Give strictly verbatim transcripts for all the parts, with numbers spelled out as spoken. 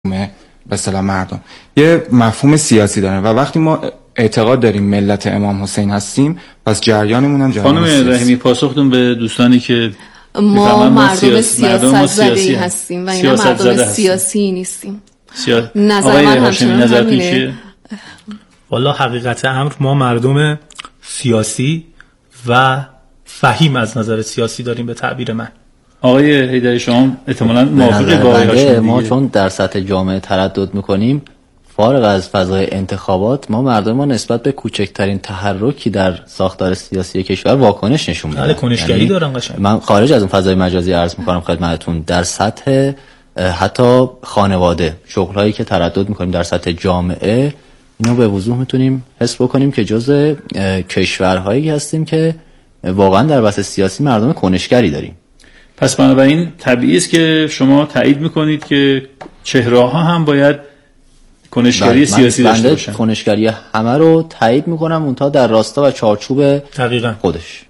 به اصطلاح مردم یه مفهوم سیاسی داره و وقتی ما اعتقاد داریم ملت امام حسین هستیم پس جریانمون هم جریان سیاسی. خانم رحیمی پاسختون به دوستانی که ما مردم سیاست زده هستیم و اینا مردم سیاسی نیستیم. سیا... نظر من همچنان نظرتون چیه؟ والا حقیقت امر ما مردم سیاسی و فهیم از نظر سیاسی داریم به تعبیر من. آقای حیدری شما احتمالاً موافقی با آقایشون. ما چون در سطح جامعه تردد میکنیم فارغ از فضای انتخابات ما مردم ما نسبت به کوچکترین تحرکی در ساختار سیاسی کشور واکنش نشون میدن. بله کنشگری یعنی دارن قشنگ. من خارج از اون فضای مجازی عرض میکنم خدمتتون در سطح حتی خانواده شغلایی که تردد میکنیم در سطح جامعه اینو به وضوح میتونیم حس بکنیم که جزء کشورهایی هستیم که واقعا در بحث سیاسی مردم کنشگری داریم. پس بنابراین طبیعی است که شما تایید میکنید که چهره‌ها هم باید کنشگری سیاسی داشته باشن. کنشگری همه رو تایید میکنم اونتا در راستا و چارچوب دقیقاً خودش.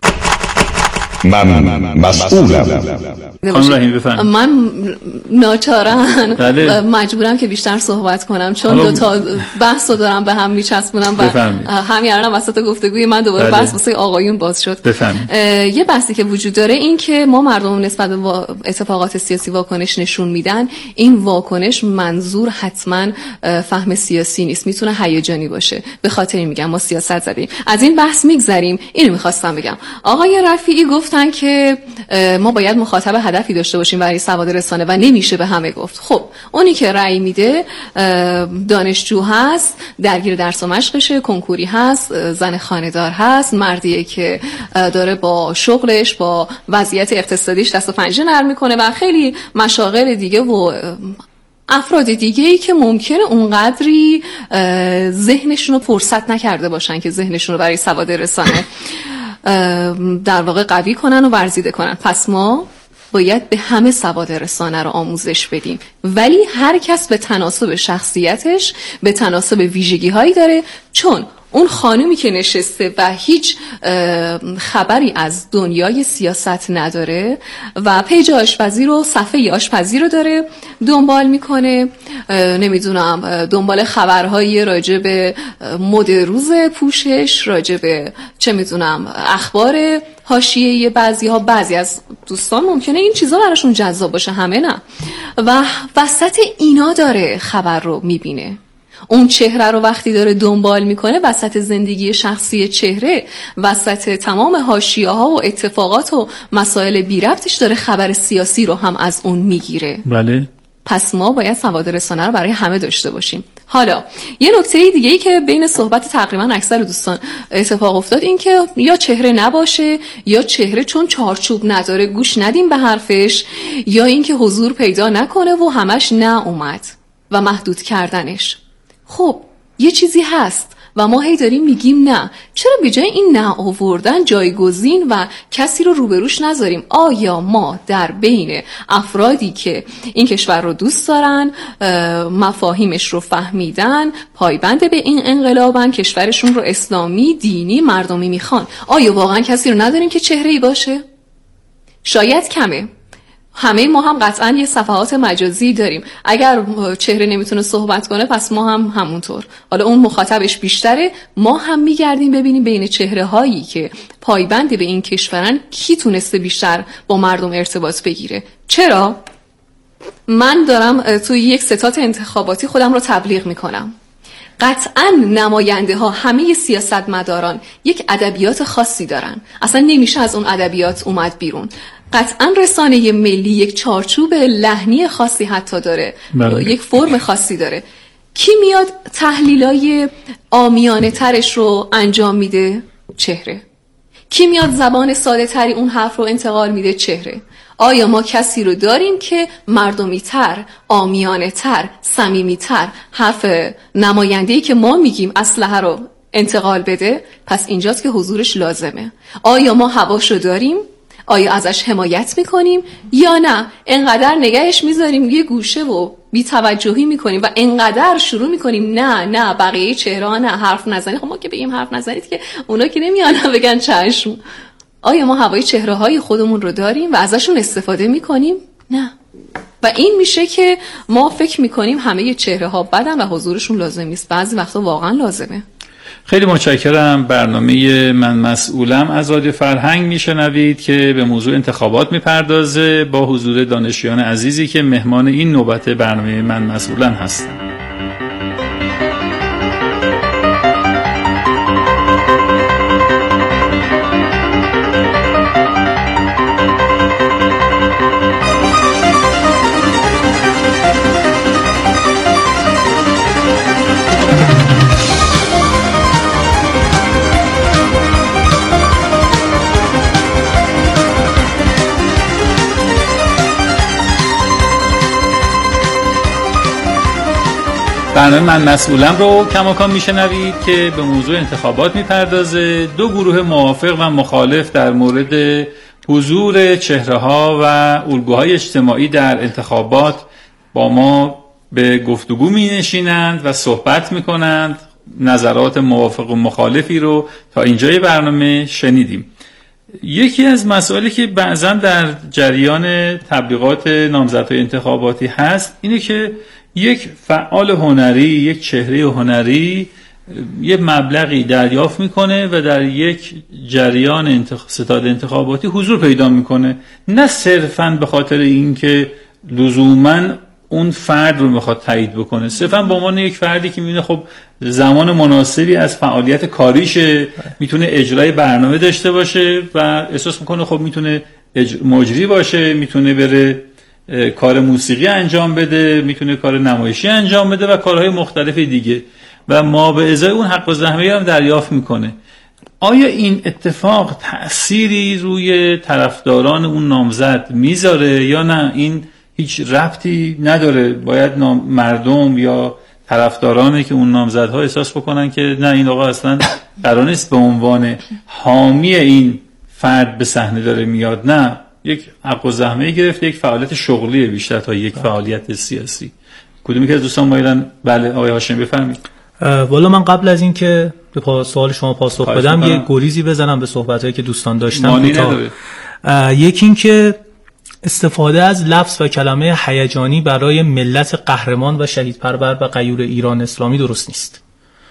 من مسئولم. خانم رحیم بفرمایید. من ناچارن مجبورم که بیشتر صحبت کنم چون دو تا بحث رو دارم به هم میچسبونم و همین الان وسط گفتگوی من دوباره بحث واسه آقایون باز شد. بفرمایید. یه بحثی که وجود داره این که ما مردم نسبت به اتفاقات سیاسی واکنش نشون میدن، این واکنش منظور حتما فهم سیاسی نیست، میتونه هیجانی باشه. به خاطر این میگم ما سیاست زدیم. از این بحث میگذریم. اینو میخواستم بگم. آقای رفیعی گفتن که ما باید مخاطب هدفی داشته باشیم برای سواد رسانه و نمیشه به همه گفت. خب اونی که رأی میده دانشجو هست، درگیر درس و مشقشه، کنکوری هست، زن خانه‌دار هست، مردیه که داره با شغلش با وضعیت اقتصادیش دست و پنجه نرم میکنه و خیلی مشاغل دیگه و افراد دیگه‌ای که ممکنه اونقدری ذهنشون رو فرصت نکرده باشن که ذهنشون رو برای سواد رسانه در واقع قوی کنن و ورزیده کنن. پس ما باید به همه سواد رسانه رو آموزش بدیم، ولی هر کس به تناسب شخصیتش به تناسب ویژگی هایی داره. چون اون خانومی که نشسته و هیچ خبری از دنیای سیاست نداره و پیج آشپزی رو صفحه آشپزی رو داره دنبال میکنه، نمیدونم دنبال خبرهایی راجع به مد روز پوشش، راجع به چه میدونم اخبار حاشیه‌ای بعضی ها، بعضی از دوستان ممکنه این چیزا براشون جذاب باشه، همه نه، و وسط اینا داره خبر رو میبینه. اون چهره رو وقتی داره دنبال میکنه وسط زندگی شخصی چهره، وسط تمام حاشیه‌ها و اتفاقات و مسائل بی ربطش داره خبر سیاسی رو هم از اون میگیره. بله. پس ما باید سواد رسانه رو برای همه داشته باشیم. حالا یه نکته دیگه‌ای که بین صحبت تقریبا اکثر دوستان اتفاق افتاد این که یا چهره نباشه یا چهره چون چارچوب نداره گوش ندیم به حرفش، یا اینکه حضور پیدا نکنه و همش نه اومد و محدود کردنش. خب یه چیزی هست و ما هی داریم میگیم نه. چرا به جای این نه آوردن جایگزین و کسی رو روبروش نذاریم؟ آیا ما در بین افرادی که این کشور رو دوست دارن، مفاهیمش رو فهمیدن، پایبند به این انقلابن، کشورشون رو اسلامی، دینی، مردمی میخوان، آیا واقعا کسی رو نداریم که چهره‌ای باشه؟ شاید کمه. همه ما هم قطعا یه صفحات مجازی داریم. اگر چهره نمیتونه صحبت کنه پس ما هم همونطور. حالا اون مخاطبش بیشتره، ما هم میگردیم ببینیم بین چهره هایی که پایبند به این کشورن کی تونسته بیشتر با مردم ارتباط بگیره. چرا؟ من دارم توی یک ستاد انتخاباتی خودم رو تبلیغ میکنم. قطعا نماینده ها همه سیاستمداران یک ادبیات خاصی دارن، اصلا نمیشه از اون ادبیات اومد بیرون. قطعا رسانه ملی یک چارچوب لحنی خاصی حتی داره، بله. یک فرم خاصی داره. کی میاد تحلیلای عامیانه ترش رو انجام میده؟ چهره. کی میاد زبان ساده تری اون حرف رو انتقال میده؟ چهره. آیا ما کسی رو داریم که مردمی تر، عامیانه تر، صمیمی تر حرف نماینده‌ای که ما میگیم اسلحه رو انتقال بده؟ پس اینجاست که حضورش لازمه. آیا ما هواشو داریم؟ آیا ازش حمایت میکنیم یا نه انقدر نگهش میذاریم یه گوشه و بی توجهی میکنیم و انقدر شروع میکنیم نه نه بقیه چهره نه حرف نزنید؟ خب ما که بگیم حرف نزنید که اونا که نمیان بگن چشم. آیا ما هوای چهره های خودمون رو داریم و ازشون استفاده میکنیم؟ نه. و این میشه که ما فکر میکنیم همه چهره ها بدن و حضورشون لازم نیست، بعضی وقتا واقعا لازمه. خیلی متشکرم. برنامه من مسئولم از رادیو فرهنگ میشنوید که به موضوع انتخابات میپردازه با حضور دانشیان عزیزی که مهمان این نوبت برنامه من مسئولم هستن. برنامه من مسئولم رو کماکان میشنوید که به موضوع انتخابات میپردازه. دو گروه موافق و مخالف در مورد حضور چهره‌ها و الگوهای اجتماعی در انتخابات با ما به گفتگو مینشینند و صحبت میکنند. نظرات موافق و مخالفی رو تا اینجای برنامه شنیدیم. یکی از مسائلی که بعضا در جریان تبلیغات نامزدهای انتخاباتی هست اینه که یک فعال هنری، یک چهره هنری یه مبلغی دریافت میکنه و در یک جریان انتخ... ستاد انتخاباتی حضور پیدا میکنه، نه صرفاً به خاطر اینکه لزوماً اون فرد رو میخواد تایید بکنه، صرفاً به عنوان یک فردی که میبینه خب زمان مناسبی از فعالیت کاریشه، میتونه اجرای برنامه داشته باشه و احساس میکنه خب میتونه اج... مجری باشه، میتونه بره کار موسیقی انجام بده، میتونه کار نمایشی انجام بده و کارهای مختلف دیگه و ما به ازای اون حق الزحمه هم دریافت میکنه. آیا این اتفاق تأثیری روی طرفداران اون نامزد میذاره یا نه این هیچ ربطی نداره؟ باید مردم یا طرفدارانی که اون نامزدها احساس بکنن که نه این آقا اصلا قرار نیست به عنوان حامی این فرد به صحنه داره میاد، نه یک حق الزحمه گرفته، یک فعالیت شغلی بیشتر تا یک فعالیت سیاسی. کدومی که از دوستان مایلن؟ بله آقای هاشمی بفرمایید. والا من قبل از این که به سوال شما پاسخ بدم یه گریزی بزنم به صحبتایی که دوستان داشتن. یکی این که استفاده از لفظ و کلمه هیجانی برای ملت قهرمان و شهیدپرور و غیور ایران اسلامی درست نیست.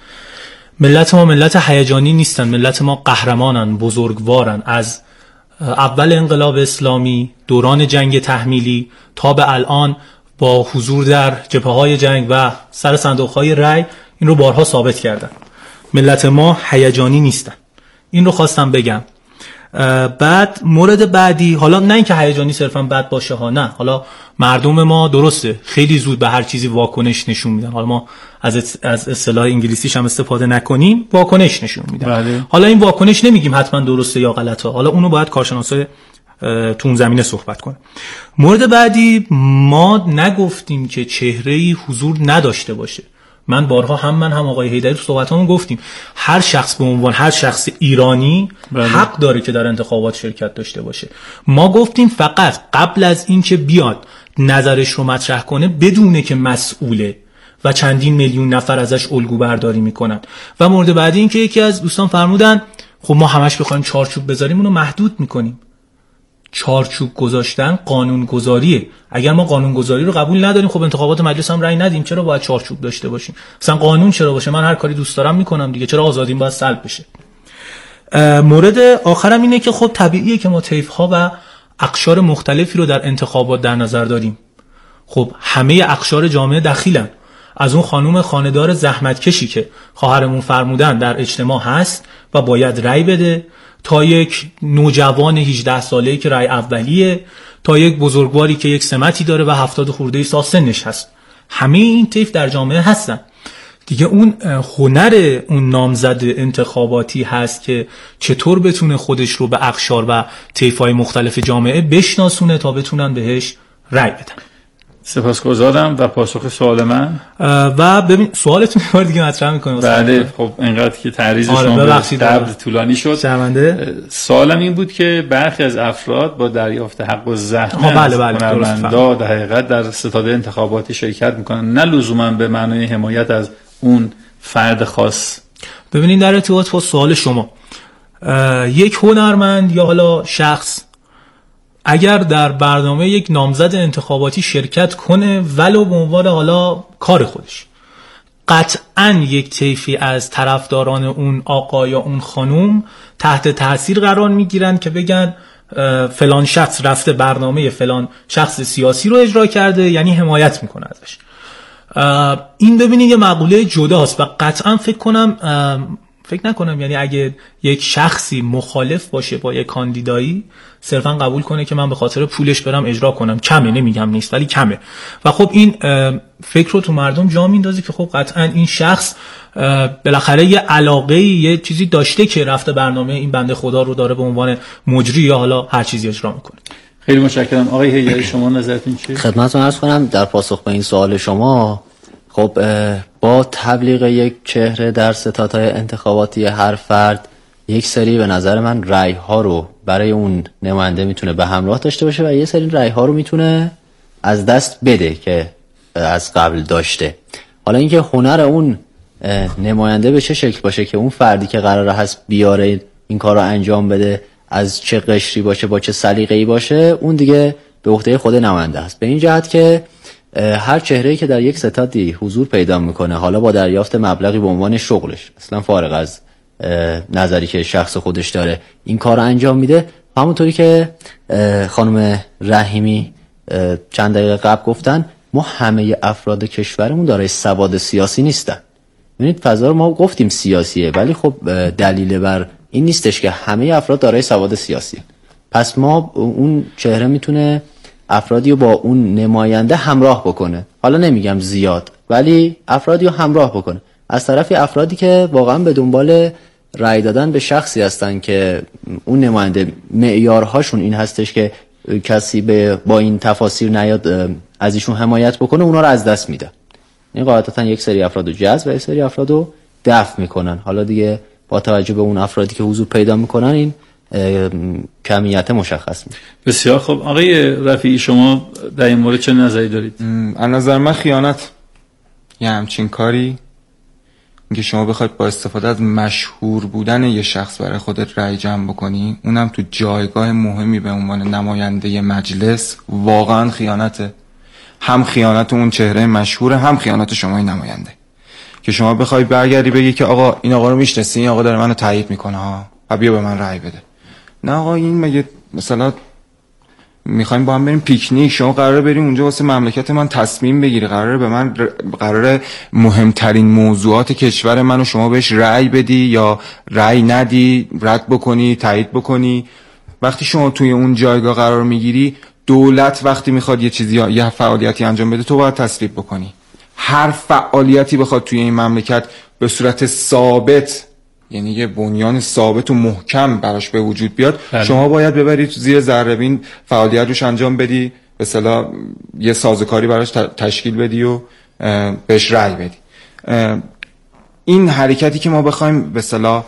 ملت ما ملت هیجانی نیستن، ملت ما قهرمانن، بزرگوارن. از اول انقلاب اسلامی، دوران جنگ تحمیلی تا به الان با حضور در جبهه‌های جنگ و سر صندوق‌های رای این رو بارها ثابت کردن. ملت ما هیجانی نیستن. این رو خواستم بگم. بعد مورد بعدی، حالا نه اینکه هیجانی صرفا بد باشه ها، نه، حالا مردم ما درسته خیلی زود به هر چیزی واکنش نشون میدن، حالا ما از از اصطلاح انگلیسیش هم استفاده نکنیم، واکنش نشون میدن. بله. حالا این واکنش نمیگیم حتما درسته یا غلطه، حالا اونو باید کارشناسای تو اون زمینه صحبت کنه. مورد بعدی، ما نگفتیم که چهره‌ای حضور نداشته باشه. من بارها هم من هم آقای حیدری تو صحبتامون گفتیم هر شخص به عنوان هر شخص ایرانی بله. حق داره که در انتخابات شرکت داشته باشه. ما گفتیم فقط قبل از این که بیاد نظرش رو مطرح کنه بدونه که مسئوله و چندین میلیون نفر ازش الگو برداری میکنن. و مورد بعدی این که یکی از دوستان فرمودن خب ما همش بخوایم چارچوب بذاریم اونو محدود میکنیم. چارچوب گذاشتن قانون گذاریه. اگر ما قانون گذاری رو قبول نداریم خب انتخابات مجلس هم رأی ندیم. چرا باید چارچوب داشته باشیم؟ مثلا قانون چرا باشه؟ من هر کاری دوست دارم میکنم دیگه، چرا آزادیم باید سلب بشه؟ مورد آخرم اینه که خب طبیعیه که ما طیف ها و اقشار مختلفی رو در انتخابات در نظر داریم. خب همه اقشار جامعه دخیلن، از اون خانم خانه‌دار زحمتکشی که خواهرمون فرمودن در اجتماع هست و باید رأی بده، تا یک نوجوان هجده ساله‌ای که رأی اولیه، تا یک بزرگواری که یک سمتی داره و هفتاد خورده سال سنش هست. همه این طیف در جامعه هستن دیگه. اون هنر اون نامزد انتخاباتی هست که چطور بتونه خودش رو به اقشار و طیف‌های مختلف جامعه بشناسونه تا بتونن بهش رأی بدن. سپاسگزارم. و پاسخ سوال من و ببین سوالتون یه بار دیگه مطرح می‌کنم. بله خب اینقدر که تعریض شما ببخشید قبل طولانی شد. شرمنده. سوالم این بود که برخی از افراد با دریافت حق الزحمه بله بله هنرمندا در حقیقت در ستاد انتخاباتی شرکت میکنن، نه لزوما به معنای حمایت از اون فرد خاص. ببینید در ارتباط با سوال شما، یک هنرمند یا حالا شخص اگر در برنامه یک نامزد انتخاباتی شرکت کنه ولو به عنوان حالا کار خودش، قطعاً یک طیفی از طرفداران اون آقا یا اون خانوم تحت تاثیر قرار میگیرن که بگن فلان شخص رفته برنامه فلان شخص سیاسی رو اجرا کرده، یعنی حمایت میکنه ازش. این ببینید یه مقوله جداست و قطعاً فکر کنم فکر نکنم یعنی اگه یک شخصی مخالف باشه با یک کاندیدایی صرفا قبول کنه که من به خاطر پولش برم اجرا کنم، کمه، نمیگم نیست ولی کمه. و خب این فکر رو تو مردم جا میندازه که خب قطعا این شخص بالاخره یه علاقه یه چیزی داشته که رفته برنامه این بنده خدا رو داره به عنوان مجری یا حالا هر چیزی اجرا میکنه. خیلی متشکرم. آقای هیدری شما نظرتون چیه؟ خدمتتون عرض کنم در پاسخ به این سوال شما، خب با تبلیغ یک چهره در ستادهای انتخاباتی هر فرد یک سری به نظر من رأی ها رو برای اون نماینده میتونه به همراه داشته باشه و یه سری رأی ها رو میتونه از دست بده که از قبل داشته. حالا اینکه هنر اون نماینده به چه شکل باشه که اون فردی که قراره هست بیاره این کار رو انجام بده از چه قشری باشه، با چه سلیقه‌ای باشه، اون دیگه به عهده خود نماینده است. به این جهت که هر چهره‌ای که در یک ستادی حضور پیدا میکنه، حالا با دریافت مبلغی به عنوان شغلش، اصلا فارغ از نظری که شخص خودش داره، این کار رو انجام میده. همونطوری که خانم رحیمی چند دقیقه قبل گفتن، ما همه افراد کشورمون دارای سواد سیاسی نیستن. ببینید فضا رو ما گفتیم سیاسیه، ولی خب دلیل بر این نیستش که همه افراد دارای سواد سیاسیه. پس ما اون چهره میتونه افرادی رو با اون نماینده همراه بکنه، حالا نمیگم زیاد ولی افرادی رو همراه بکنه. از طرفی افرادی که واقعا به دنبال رأی دادن به شخصی هستن که اون نماینده معیارهاشون این هستش که کسی به با این تفاسیر نیاد از ایشون حمایت بکنه، اونا رو از دست میده. این قاعدتا یک سری افراد رو جذب و یک سری افراد رو دفع میکنن. حالا دیگه با توجه به اون افرادی که حضور پیدا میکنن این کمیت مشخص میشه. بسیار خب. آقای رفیعی شما در این مورد چه نظری دارید؟ از نظر من خیانت یه همچین کاری اینکه شما بخواید با استفاده از مشهور بودن یه شخص برای خودت رأی جمع بکنی، اونم تو جایگاه مهمی به عنوان نماینده مجلس، واقعا خیانته. هم خیانت اون چهره مشهوره، هم خیانت شما این نماینده که شما بخوای برگردی بگی که آقا این آقا رو میشناسی، این آقا داره منو تایید میکنه ها و بیا به من رأی بده. نه آقا، این مگه مثلا میخوایم با هم بریم پیکنیک، شما قراره بریم اونجا واسه مملکت من تصمیم بگیری، قراره به من قراره مهمترین موضوعات کشور منو شما بهش رأی بدی یا رأی ندی، رد بکنی، تایید بکنی. وقتی شما توی اون جایگاه قرار میگیری، دولت وقتی میخواد یه چیزی یا یه فعالیتی انجام بده، تو باید تصویب بکنی. هر فعالیتی بخواد توی این مملکت به صورت ثابت، یعنی یه بنیان ثابت و محکم براش به وجود بیاد، بله. شما باید ببرید زیر ذره بین فعالیت روش انجام بدی، به اصطلاح یه سازوکاری براش تشکیل بدی و بهش رأی بدی. این حرکتی که ما بخوایم به اصطلاح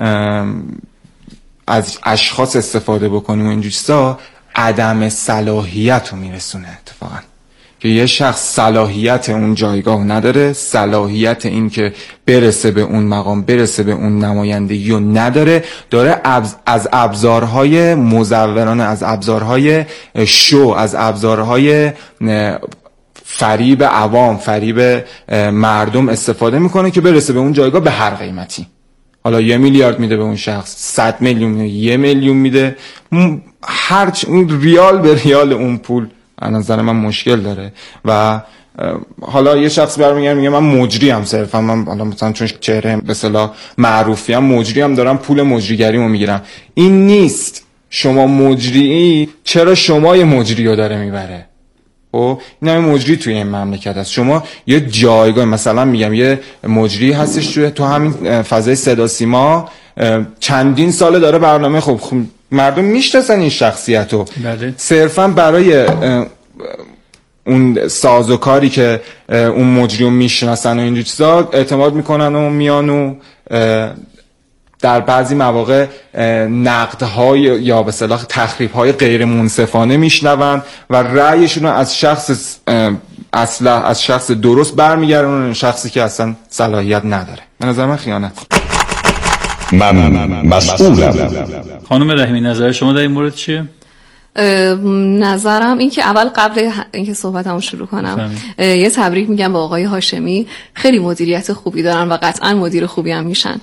از اشخاص استفاده بکنیم و اینجور چیزا، عدم صلاحیت رو میرسونه اتفاقا، که یه شخص صلاحیت اون جایگاه نداره، صلاحیت این که برسه به اون مقام، برسه به اون نمایندگی رو نداره، داره از ابزارهای مزورانه، از ابزارهای شو، از ابزارهای فریب عوام، فریب مردم استفاده میکنه که برسه به اون جایگاه به هر قیمتی. حالا یه میلیارد میده به اون شخص، صد میلیون میده، یه میلیون میده، هر اون ریال به ریال اون پول از نظر من مشکل داره. و حالا یه شخص برمیگرده میگه من مجری ام، صرفا من حالا مثلا چون چهره به اصطلاح معروفی ام، مجری ام، دارم پول مجریگریمو میگیرم. این نیست. شما مجری، چرا شما یه مجری رو داره میبره؟ او این همه مجری توی این مملکت هست. شما یه جایگاه، مثلا میگم یه مجری هستش توی تو همین فضای صدا سیما، چندین ساله داره برنامه، خب, خب مردم میشناسن این شخصیتو، بله. صرفا برای اون سازوکاری که اون مجری رو میشناسن و اینجور چیزا اعتماد میکنن و میان و در بعضی مواقع نقدهای یا به اصطلاح تخریب‌های غیر منصفانه میشنون و رأیشون رو از شخص اصلا از شخص درست برمیگردونن، شخصی که اصلا صلاحیت نداره. به نظر من خیانت. من مسئولم. خانم رحیمی نظر شما در این مورد چیه؟ نظرم این که اول قبل اینکه صحبتمو شروع کنم یه تبریک میگم به آقای هاشمی، خیلی مدیریت خوبی دارن و قطعا مدیر خوبی هم میشن.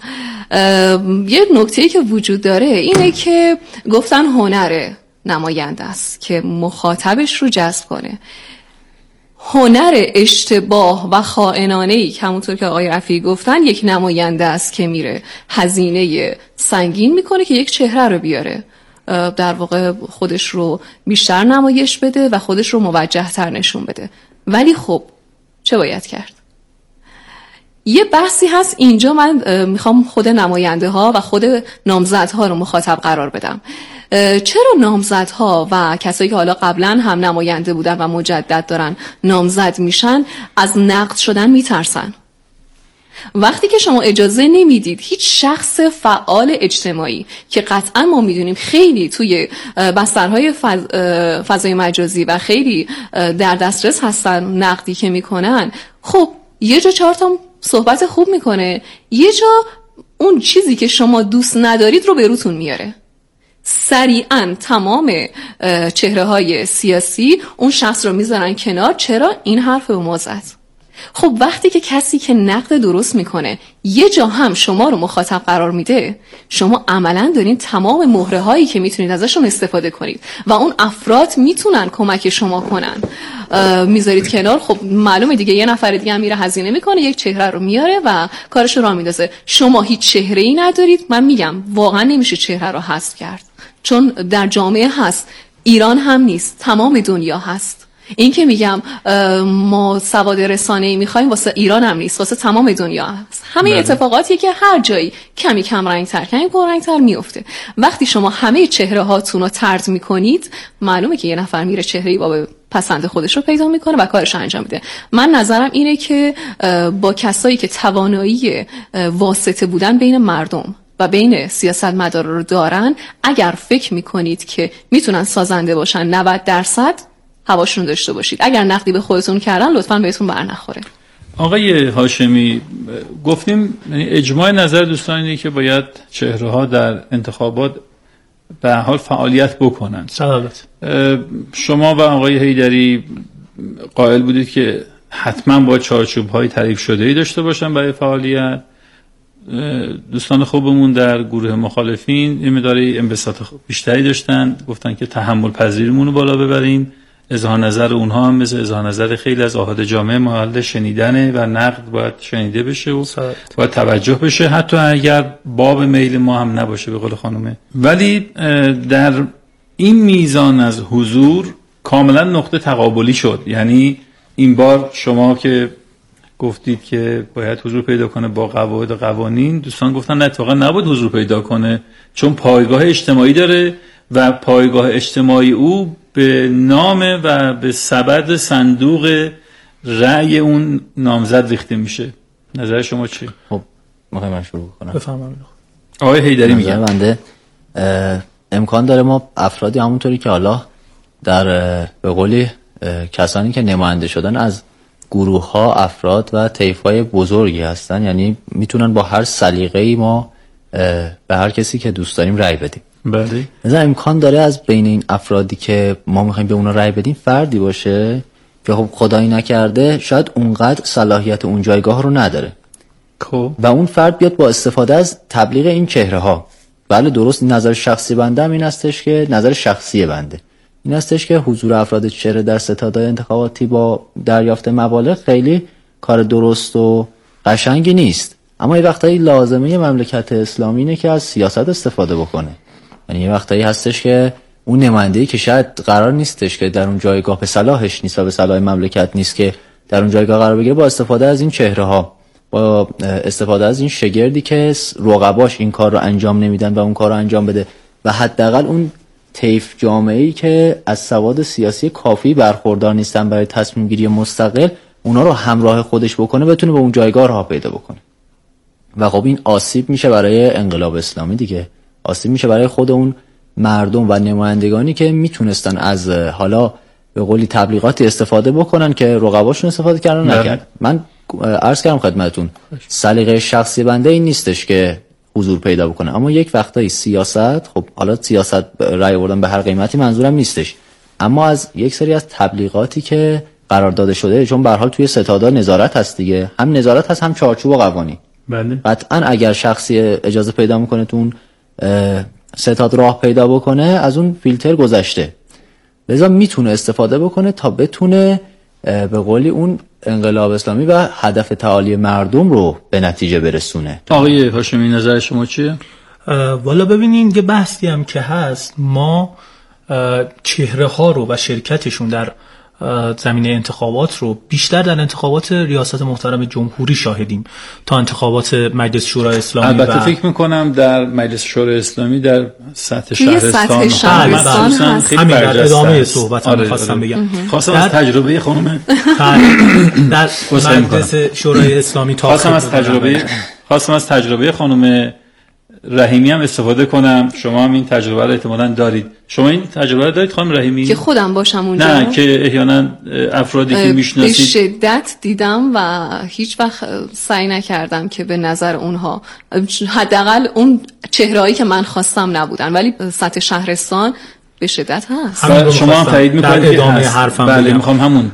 یه نکته‌ای که وجود داره اینه که گفتن هنر نماینده است که مخاطبش رو جذب کنه. هنر اشتباه و خائنانه‌ای که همونطور که آقای رفیعی گفتن یک نماینده است که میره هزینه سنگین میکنه که یک چهره رو بیاره، در واقع خودش رو بیشتر نمایش بده و خودش رو موجه تر نشون بده. ولی خب چه باید کرد؟ یه بحثی هست اینجا، من میخوام خود نماینده ها و خود نامزدها رو مخاطب قرار بدم. چرا نامزدها و کسایی که حالا قبلا هم نماینده بودن و مجدد دارن نامزد میشن از نقد شدن میترسن؟ وقتی که شما اجازه نمیدید هیچ شخص فعال اجتماعی که قطعا ما میدونیم خیلی توی بسترهای فض... فضای مجازی و خیلی در دسترس هستن نقدی که میکنن، خب یه جا چهار تا صحبت خوب میکنه، یه جا اون چیزی که شما دوست ندارید رو به روتون میاره. سریعا تمام چهره های سیاسی اون شخص رو میذارن کنار. چرا؟ این حرف به ما زد. خب وقتی که کسی که نقد درست میکنه یه جا هم شما رو مخاطب قرار میده، شما عملا دارین تمام مهره هایی که میتونید ازشون استفاده کنید و اون افراد میتونن کمک شما کنن میذارید کنار. خب معلومه دیگه یه نفر دیگه هم میره هزینه میکنه، یک چهره رو میاره و کارش رو راه میندازه. شما هیچ چهره ای ندارید. من میگم واقعا نمیشه چهره رو حذف کرد، چون در جامعه هست، ایران هم نیست، تمام دنیا هست. این که میگم ما سواد رسانه‌ای میخوایم واسه ایران هم نیست، واسه تمام دنیا هست. همه بله. اتفاقاتی که هر جایی کمی کم رنگ‌تر کمی پررنگ‌تر میفته. وقتی شما همه چهره هاتون رو طرد میکنید، معلومه که یه نفر میره چهره‌ای با پسند خودش رو پیدا میکنه و کارش رو انجام میده. من نظرم اینه که با کسایی که توانایی واسطه بودن بین مردم و بین سیاستمدارا رو دارن، اگر فکر میکنید که میتونن سازنده باشن، نود درصد هواشون داشته باشید. اگر نقدی به خودتون کردن لطفاً بهتون برنخوره. آقای هاشمی، گفتیم اجماع نظر دوستان اینه که باید چهره ها در انتخابات به حال فعالیت بکنن. سلامت. شما و آقای حیدری قائل بودید که حتما با چارچوب های تعریف شده ای داشته باشن برای فعالیت. دوستان خوبمون در گروه مخالفین یه مقداری انبساط بیشتری داشتن، گفتن که تحمل پذیریمون رو بالا ببریم. اظهار نظر اونها هم مثل اظهار نظر خیلی از آحاد جامعه محل شنیدنه و نقد باید شنیده بشه و باید توجه بشه، حتی اگر باب میل ما هم نباشه به قول خانومه. ولی در این میزان از حضور کاملا نقطه تقابلی شد. یعنی این بار شما که گفتید که باید حضور پیدا کنه با قواعد و قوانین، دوستان گفتن نه، اتفاقا نباید حضور پیدا کنه، چون پایگاه اجتماعی داره و پایگاه اجتماعی او به نام و به سبد صندوق رأی اون نامزد ریخته میشه. نظر شما چی؟ خب میخوام من شروع کنم. بفرمایید. آقای حیدری میگه بنده امکان داره ما افرادی همونطوری که حالا در به قولی کسانی که نماینده شدن از گروه ها، افراد و طیف های بزرگی هستن، یعنی میتونن با هر سلیقه‌ای ما به هر کسی که دوست داریم رأی بدیم. بله. مثلا امکان داره از بین این افرادی که ما میخوایم به اونا رأی بدیم فردی باشه که خب خدایی نکرده شاید اونقدر صلاحیت اون جایگاه رو نداره. خب و اون فرد بیاد با استفاده از تبلیغ این چهره ها. بله درست، نظر شخصی بنده هم این استش که نظر شخصی بنده این استش که حضور افراد چهره در ستادهای انتخاباتی با دریافت مبالغ خیلی کار درست و قشنگی نیست. اما یه وقتایی لازمه مملکت اسلامی اینه که از سیاست استفاده بکنه. یعنی یه وقتایی هستش که اون نماینده‌ای که شاید قرار نیستش که در اون جایگاه به صلاحش نیست و به صلاح مملکت نیست که در اون جایگاه قرار بگیره، با استفاده از این چهره ها، با استفاده از این شگردی که رقباش این کار رو انجام نمیدن و اون کار رو انجام بده و حداقل اون طیف جامعه‌ای که از سواد سیاسی کافی برخوردار نیستن برای تصمیم گیری مستقل، اونا رو همراه خودش بکنه، بتونه به اون جایگاه راه پیدا بکنه. و خب این آسیب میشه برای انقلاب اسلامی دیگه، آسیب میشه برای خود اون مردم و نمایندگانی که میتونستن از حالا به قولی تبلیغاتی استفاده بکنن که رقباشون استفاده کردن نکرد. من عرض کردم خدمتتون سلیقه شخصی بنده این نیستش که حضور پیدا بکنه. اما یک وقتایی سیاست، خب حالا سیاست رأی آوردن به هر قیمتی منظورم نیستش، اما از یک سری از تبلیغاتی که قرار داده شده، چون به هر حال توی ستادها نظارت هست دیگه، هم نظارت هست هم چارچوب و قوانین. بله. قطعا اگر شخصی اجازه پیدا میکنه تو اون ستاد راه پیدا بکنه، از اون فیلتر گذشته، لذا میتونه استفاده بکنه تا بتونه به قولی اون انقلاب اسلامی و هدف تعالی مردم رو به نتیجه برسونه. آقای هاشمی نظر شما چیه؟ والا ببینین یه بحثی هم که هست، ما چهره ها رو و شرکتشون در زمینه انتخابات رو بیشتر در انتخابات ریاست محترم جمهوری شاهدیم تا انتخابات مجلس شورای اسلامی. البته و فکر میکنم در مجلس شورای اسلامی در سطح شهرستان, سطح شهرستان هست. همین در ادامه صحبتم آره می‌خواستم آره. بگم خواستم از تجربه خانم در مجلس شورای اسلامی تا خواستم از تجربه خواستم از تجربه خانم رحیمی هم استفاده کنم. شما هم این تجربه رو احتمالاً دارید. شما این تجربه رو دارید خانم رحیمی؟ که خودم باشم اونجا؟ نه، که احیانا افرادی که میشناسید. به شدت دیدم و هیچ وقت سعی نکردم که به نظر اونها، حداقل اون چهرهایی که من خواستم نبودن، ولی سطح شهرستان به شدت هست. شما هم تایید میکنید که ادامه حرفم بله میخوام همون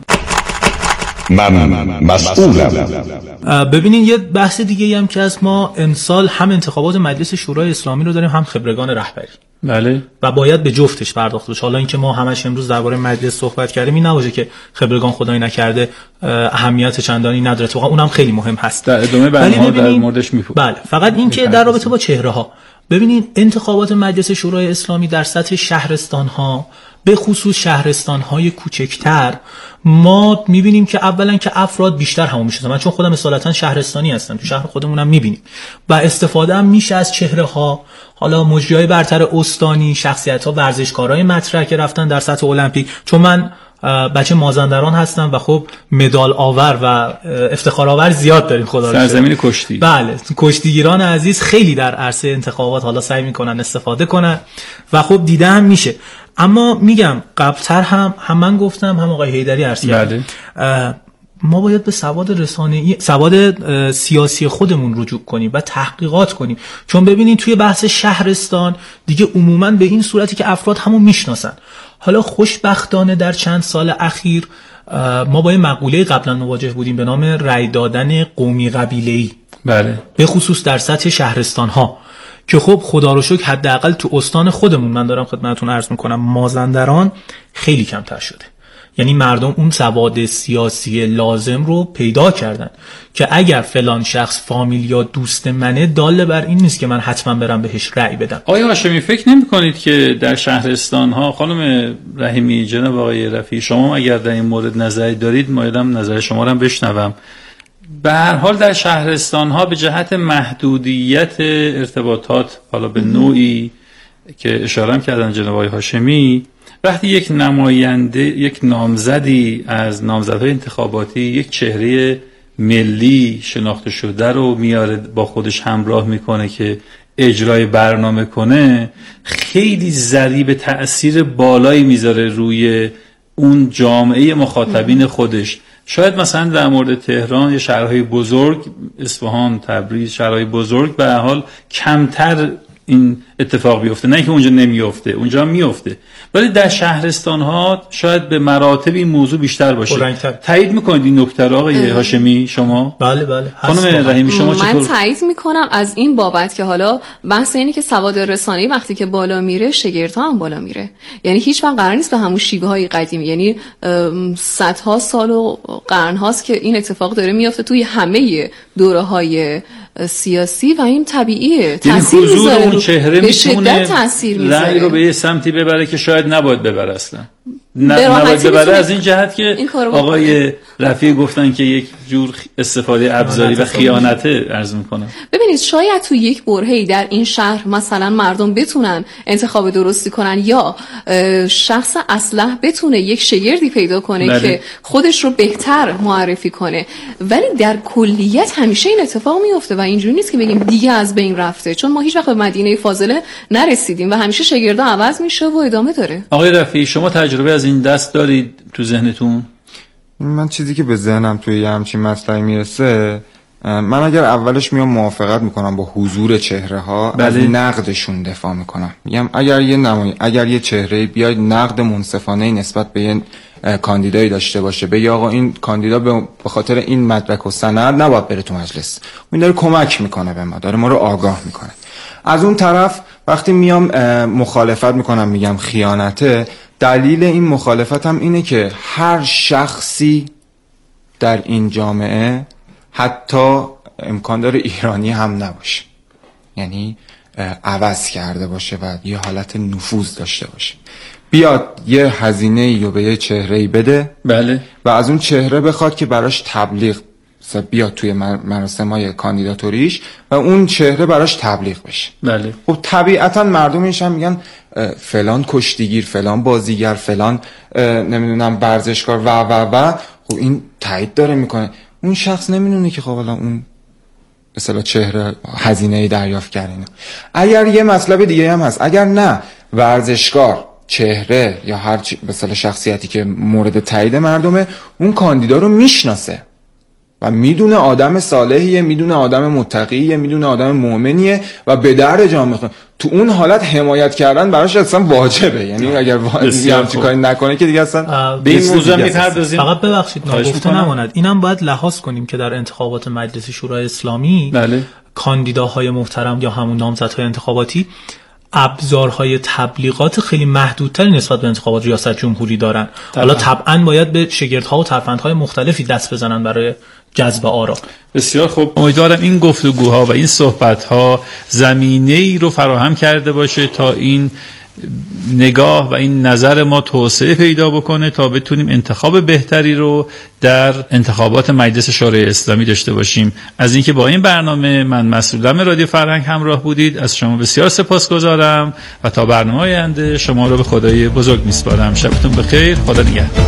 من مسئولم. ببینین یه بحث دیگه هم که از ما امسال هم انتخابات مجلس شورای اسلامی رو داریم، هم خبرگان رهبری. بله. و باید به جفتش پرداخت بشه. حالا اینکه ما همش امروز درباره مجلس صحبت کردیم، این نباشه که خبرگان خدایی نکرده اهمیت چندانی نداره، تو اونم خیلی مهم هست. در ادامه برنامه در موردش میپرسیم. بله، فقط اینکه در رابطه با چهره ها، ببینید انتخابات مجلس شورای اسلامی در سطح شهرستان ها، به خصوص شهرستان های کوچکتر، ما میبینیم که اولا که افراد بیشتر همون میشه. من چون خودم اصالتا شهرستانی هستم، تو شهر خودمونم میبینیم و استفاده هم میشه از چهره ها. حالا مجریای برتر استانی، شخصیت ها، ورزشکارای مطرح که رفتن در سطح المپیک، چون من بچه مازندران هستم و خب مدال آور و افتخار آور زیاد داریم خدا رو شکر. سرزمین کشتی. بله، کشتیگیران عزیز خیلی در عرصه انتخابات حالا سعی میکنن استفاده کنن و خب دیده هم میشه. اما میگم قبلتر هم هم من گفتم، هم آقای حیدری عرض کرد، ما باید به سواد رسانه‌ای، سواد سیاسی خودمون رجوع کنیم و تحقیقات کنیم. چون ببینید توی بحث شهرستان دیگه عموماً به این صورتی که افراد همون میشناسن. حالا خوشبختانه در چند سال اخیر ما با یه مقوله قبلا مواجه بودیم به نام رأی دادن قومی قبیله‌ای. بله. به خصوص در سطح شهرستان ها که خب خدا رو شکر حداقل تو استان خودمون، من دارم خدمتتون عرض میکنم، مازندران خیلی کمتر شده. یعنی مردم اون سواد سیاسی لازم رو پیدا کردن که اگر فلان شخص فامیل یا دوست منه، داله بر این نیست که من حتما برم بهش رأی بدم. آیا هاشمی فکر نمی کنید که در شهرستان ها، خانم رحیمی، جناب آقای رفیعی، شما اگر در این مورد نظری دارید مایلم نظر شما رو هم بشنوم، به هر حال در شهرستان ها به جهت محدودیت ارتباطات، حالا به نوعی که اشاره کردن جناب آقای هاشمی، وقتی یک نماینده، یک نامزدی از نامزدهای انتخاباتی یک چهره ملی شناخته شده رو میاره با خودش همراه میکنه که اجرای برنامه کنه، خیلی ضریب تأثیر بالایی میذاره روی اون جامعه مخاطبین خودش. شاید مثلا در مورد تهران یا شهرهای بزرگ، اصفهان، تبریز، شهرهای بزرگ به هر حال کمتر این اتفاق بیفته، نه که اونجا نمیفته، اونجا میفته، ولی در شهرستان ها شاید به مراتب این موضوع بیشتر باشه. تایید میکنید این نکته رو آقای هاشمی شما؟ بله بله. خانم رحیمی شما چطور؟ من تایید میکنم از این بابت که حالا بحث اینه که سواد رسانه‌ای وقتی که بالا میره، شگردها هم بالا میره. یعنی هیچ وقت قرار نیست به همون شیوه های قدیمی، یعنی صدها سال و قرن هاست که این اتفاق داره میفته توی همه دوره‌های سیاسی و این طبیعیه. تاثیر میذاره اون چهره، میتونه تاثیر میذاره، رأی رو به یه سمتی ببره که شاید نباید ببره اصلا. نباید ببره از این جهت که آقای رفیع گفتن که یک جور استفاده ابزاری و خیانته عرض میکنم. ببینید شاید تو یک برهه‌ای در این شهر مثلا مردم بتونن انتخاب درستی کنن یا شخص اصلح بتونه یک شگردی پیدا کنه بله. که خودش رو بهتر معرفی کنه، ولی در کلیت همیشه این اتفاق میفته و اینجوری نیست که بگیم دیگه از بین رفته، چون ما هیچ وقت به مدینه فاضله نرسیدیم و همیشه شگردا عوض میشه و ادامه داره. آقای رفیعی شما تجربه از این دست دارید تو ذهنتون؟ من چیزی که به ذهنم توی یه همچین مسئله میرسه، من اگر اولش میام موافقت میکنم با حضور چهره ها، بله. از نقدشون دفاع میکنم. میگم اگر یه نمای اگر یه چهره بیاید نقد منصفانه نسبت به یه کاندیدایی داشته باشه، بگه آقا این کاندیدا به خاطر این مدرک و سند نباید بره تو مجلس، این داره کمک میکنه به ما، داره ما رو آگاه میکنه. از اون طرف وقتی میام مخالفت میکنم میگم خیانته، دلیل این مخالفت هم اینه که هر شخصی در این جامعه حتی امکان داره ایرانی هم نباشه، یعنی عوض کرده باشه و یه حالت نفوذ داشته باشه، بیاد یه هزینه‌ای رو به یه چهره‌ای بده، بله، و از اون چهره بخواد که براش تبلیغ بیاد توی مراسم‌های کاندیداتوریش و اون چهره براش تبلیغ بشه. بله. خب طبیعتا مردمش هم میگن فلان کشتیگیر، فلان بازیگر، فلان نمیدونم ورزشکار و و و خب این تایید داره میکنه. اون شخص نمیدونه که خب الان اون مثلا چهره هزینه‌ای دریافت کرده. اگر یه مطلب دیگه هم هست، اگر نه ورزشکار، چهره یا هر چی مثلا شخصیتی که مورد تایید مردمه، اون کاندیدا رو میشناسه و میدونه آدم صالحیه، میدونه آدم متقیه، میدونه آدم مؤمنیه و به در جامعه خود، تو اون حالت حمایت کردن براش اصلا واجبه. یعنی اگر واجبی هم چی کاری نکنه که دیگه اصلا به این موضوع میپردازیم. فقط ببخشید نگفته نماند، اینم باید لحاظ کنیم که در انتخابات مجلس شورای اسلامی، بله، کاندیداهای محترم یا همون نامزدهای انتخاباتی ابزارهای تبلیغات خیلی محدودتری نسبت به انتخابات ریاست جمهوری دارن. طبعا. حالا طبعا باید به شگردها و ترفندهای مختلفی دست بزنن برای جذب آرا. بسیار خوب، امیدوارم این گفتگوها و این صحبتها زمینه‌ای رو فراهم کرده باشه تا این نگاه و این نظر ما توسعه پیدا بکنه تا بتونیم انتخاب بهتری رو در انتخابات مجلس شورای اسلامی داشته باشیم. از اینکه با این برنامه من مسئولم رادیو فرهنگ همراه بودید از شما بسیار سپاسگزارم و تا برنامه آینده شما رو به خدای بزرگ میسپارم. شبتون بخیر، خدا نگهدار.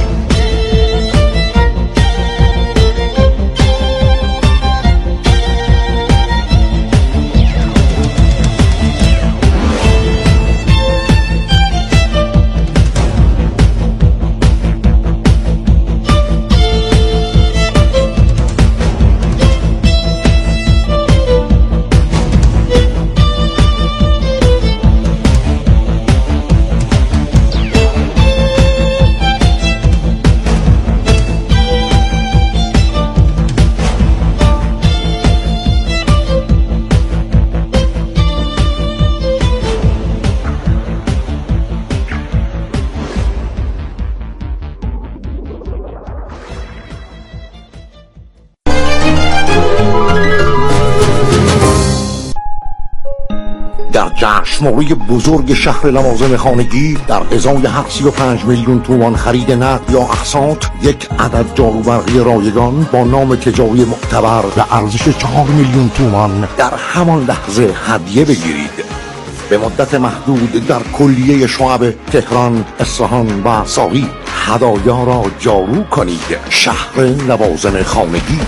جشنواره بزرگ شهر لوازم خانگی در ازای هر سی و پنج میلیون تومان خرید نقد یا اقساط یک عدد جاروبرقی رایگان با نام تجاری معتبر و ارزش چهار میلیون تومان در همان لحظه هدیه بگیرید. به مدت محدود در کلیه شعب تهران، اصفهان و ساقی هدایا را جارو کنید. شهر لوازم خانگی.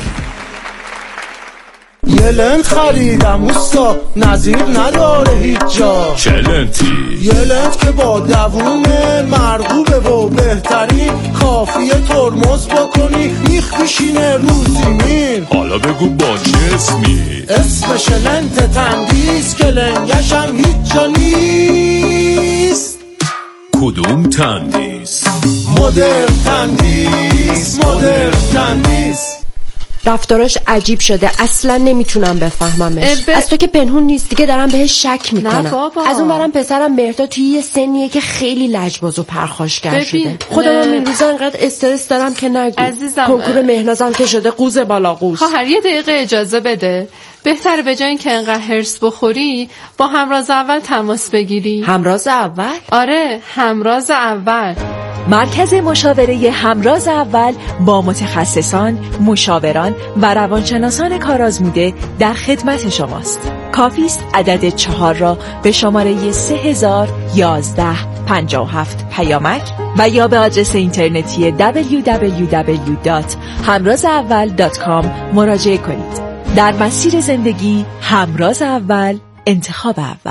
یه لنت خریدم اوستا، نظیر نداره هیچ جا. چه لنتی؟ یه لنت که با دوومه، مرغوبه و بهترین، کافیه ترمز بکنی میخ بشینه رو زمین. حالا بگو با چه اسمی؟ اسمش لنت تندیس که لنگش هم هیچ جا نیست. کدوم تندیس؟ مدرن تندیس، مدرن تندیس. رفتاراش عجیب شده، اصلا نمیتونم بفهممش. ب... از تو که پنهون نیست دیگه، دارم بهش شک میکنم. از اون برم پسرم مهرداد توی یه سنیه که خیلی لجباز و پرخاشگر شده. خودم این روزا انقدر استرس دارم که نگو. عزیزم کنکور مهنازم که شده قوز بالا قوز. خواهر یه دقیقه اجازه بده. بهتره به جای اینکه انقدر هرس بخوری با همراز اول تماس بگیری. همراز اول؟ آره، همراز اول. مرکز مشاوره همراز اول با متخصصان، مشاوران و روانشناسان کارآزموده در خدمت شماست. کافی است عدد چهار را به شماره سه هزار یازده پنجاه و هفت پیامک و یا به آدرس اینترنتی دبلیو دبلیو دبلیو دات همراز اول دات کام مراجعه کنید. در مسیر زندگی همراز اول، انتخاب اول.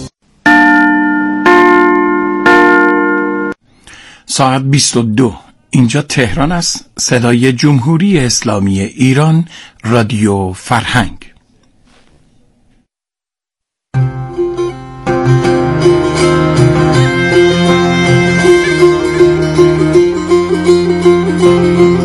ساعت بیست و دو. اینجا تهران است، صدای جمهوری اسلامی ایران، رادیو فرهنگ.